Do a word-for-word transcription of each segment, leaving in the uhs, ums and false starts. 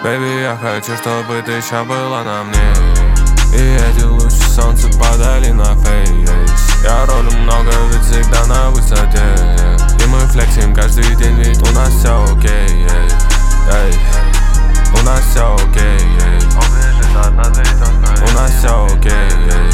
Baby, я хочу, чтобы ты ща была на мне. И эти лучи солнца падали на фейс. Я ролю много, ведь всегда на высоте. И мы флексим каждый день, ведь у нас все окей, ей, ей. У нас все окей, ей. У нас все окей, ей.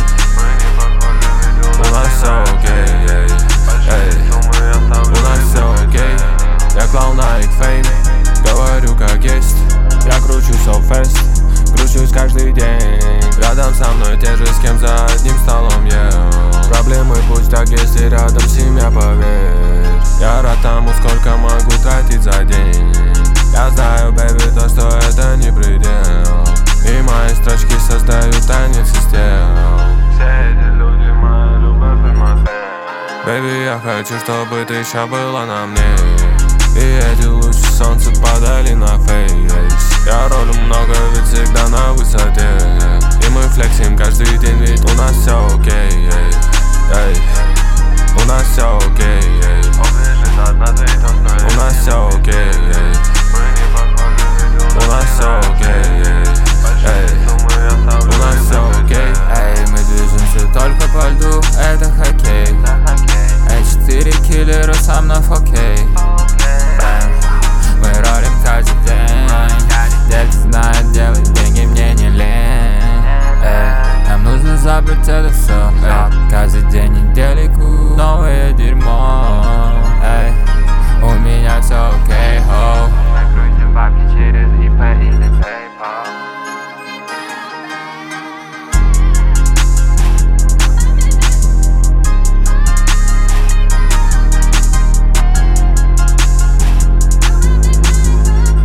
У нас все окей, ей, ей. У нас все окей. Я клал на фейм, говорю как есть. Я кручусь so fast, кручусь каждый день. Рядом со мной те же, с кем за одним столом ел. Проблемы пусть так, если рядом семья, поверь. Я рад тому, сколько могу тратить за день. Я знаю, бэби, то, что это не предел. И мои строчки создают танец из тел. Все эти люди, моя любовь и мой фэн. Бэби, я хочу, чтобы ты ща была на мне. И эти лучи солнца падали на фейс. Я ролю много, ведь всегда на высоте. И мы флексим каждый день, ведь у нас все окей, ей, ей. У нас все окей.